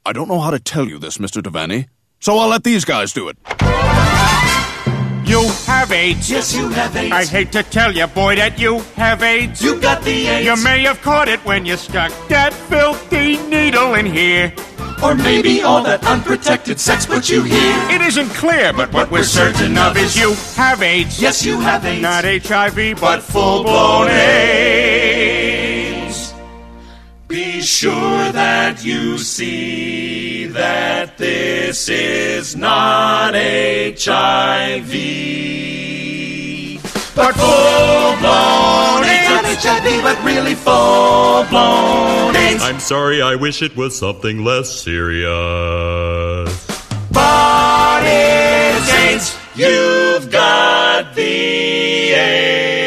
I don't know how to tell you this, Mr. Devaney, so I'll let these guys do it. You have AIDS. Yes, you have AIDS. I hate to tell you, boy, that you have AIDS. You got the AIDS. You may have caught it when you stuck that filthy needle in here. Or maybe all that unprotected sex put you here. It isn't clear, but what we're certain of is you have AIDS. Yes, you have AIDS. Not HIV, but full-blown AIDS. Be sure that you see that this is not HIV, but full-blown AIDS. Not HIV, but really full-blown AIDS. I'm sorry, I wish it was something less serious. But it's AIDS. You've got the AIDS.